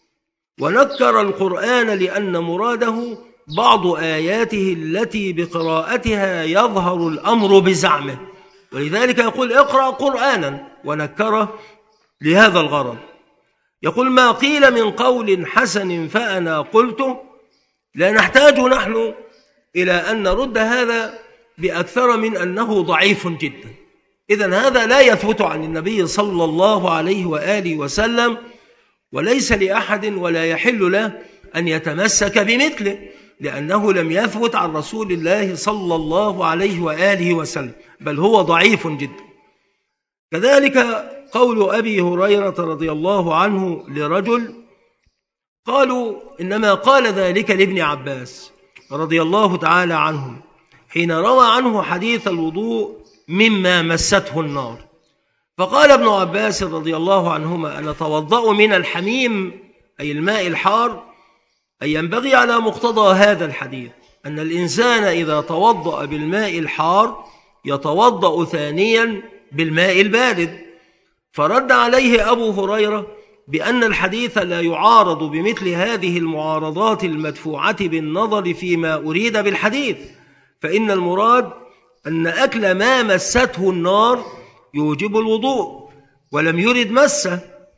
ونكر القرآن لأن مراده بعض آياته التي بقراءتها يظهر الأمر بزعمه، ولذلك يقول اقرأ قرآنا ونكره لهذا الغرض. يقول: ما قيل من قول حسن فأنا قلته، لا نحتاج نحن إلى أن نرد هذا بأكثر من أنه ضعيف جدا. إذن هذا لا يثبت عن النبي صلى الله عليه وآله وسلم، وليس لأحد ولا يحل له أن يتمسك بمثله، لأنه لم يثبت عن رسول الله صلى الله عليه وآله وسلم، بل هو ضعيف جدا. كذلك قول أبي هريرة رضي الله عنه لرجل، قالوا إنما قال ذلك لابن عباس رضي الله تعالى عنه حين روى عنه حديث الوضوء مما مسته النار، فقال ابن عباس رضي الله عنهما: أنا توضأ من الحميم، أي الماء الحار، أي ينبغي على مقتضى هذا الحديث أن الإنسان إذا توضأ بالماء الحار يتوضأ ثانيا بالماء البارد. فرد عليه أبو هريرة بأن الحديث لا يعارض بمثل هذه المعارضات المدفوعة بالنظر فيما أريد بالحديث، فإن المراد أن أكل ما مسته النار يوجب الوضوء، ولم يرد مسه.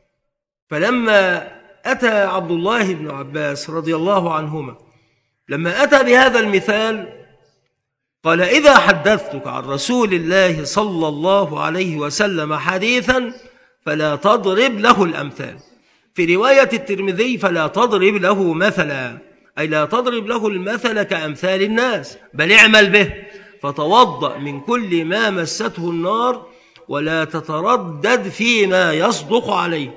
فلما أتى عبد الله بن عباس رضي الله عنهما لما أتى بهذا المثال قال: إذا حدثتك عن رسول الله صلى الله عليه وسلم حديثا فلا تضرب له الأمثال. في رواية الترمذي: فلا تضرب له مثلا، أي لا تضرب له المثل كأمثال الناس، بل اعمل به، فتوضأ من كل ما مسته النار ولا تتردد فيما يصدق عليه.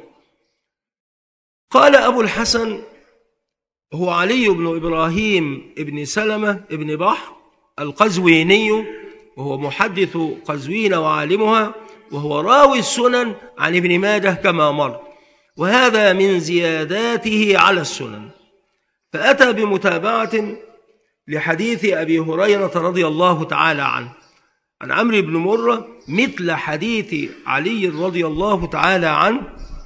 قال أبو الحسن هو علي بن إبراهيم بن سلمة بن بحر القزويني، وهو محدث قزوين وعالمها، وهو راوي السنن عن ابن ماجه كما مر، وهذا من زياداته على السنن. فأتى بمتابعة لحديث أبي هريرة رضي الله تعالى عنه عن عمرو بن مرة مثل حديث علي رضي الله تعالى عنه.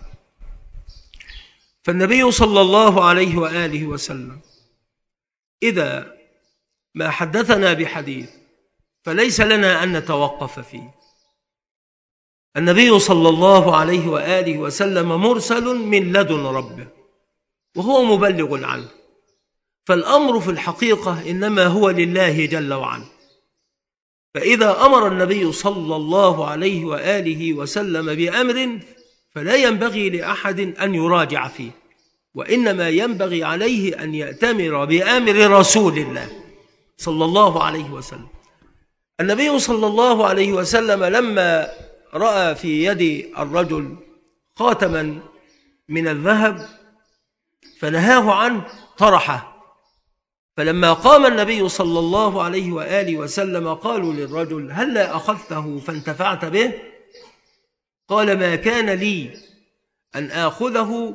فالنبي صلى الله عليه وآله وسلم إذا ما حدثنا بحديث فليس لنا أن نتوقف فيه. النبي صلى الله عليه وآله وسلم مرسل من لدن ربه، وهو مبلغ عنه، فالأمر في الحقيقة إنما هو لله جل وعلا. فإذا أمر النبي صلى الله عليه وآله وسلم بأمر فلا ينبغي لأحد أن يراجع فيه، وإنما ينبغي عليه أن يأتمر بأمر رسول الله صلى الله عليه وسلم. النبي صلى الله عليه وسلم لما رأى في يد الرجل خاتما من الذهب فنهاه عنه طرحه، فلما قام النبي صلى الله عليه وآله وسلم قالوا للرجل: هل لا أخذته فانتفعت به؟ قال: ما كان لي أن آخذه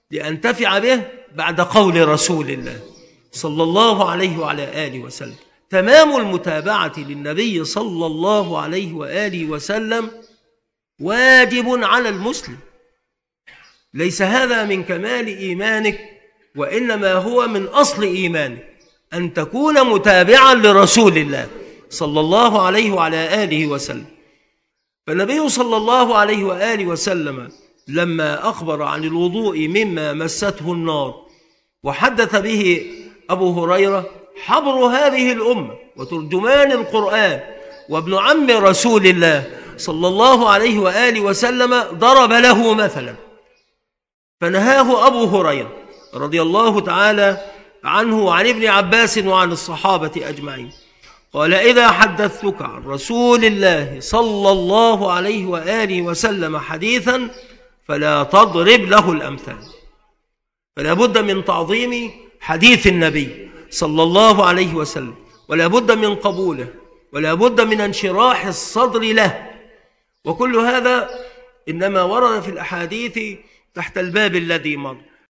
لأنتفع به بعد قول رسول الله صلى الله عليه وعلى آله وسلم. تمام المتابعة للنبي صلى الله عليه وآله وسلم واجب على المسلم. ليس هذا من كمال إيمانك، وإنما هو من أصل إيمانك، أن تكون متابعا لرسول الله صلى الله عليه وعلى آله وسلم. فالنبي صلى الله عليه وآله وسلم لما أخبر عن الوضوء مما مسته النار وحدث به أبو هريرة حبر هذه الأمة وترجمان القرآن وابن عم رسول الله صلى الله عليه وآله وسلم، ضرب له مثلا فنهاه أبو هريرة رضي الله تعالى عنه وعن ابن عباس وعن الصحابة أجمعين. قال: إذا حدثتك عن رسول الله صلى الله عليه وآله وسلم حديثا فلا تضرب له الأمثال. فلا بد من تعظيم حديث النبي صلى الله عليه وسلم، ولا بد من قبوله، ولا بد من انشراح الصدر له. وكل هذا إنما ورد في الأحاديث تحت الباب الذي مر.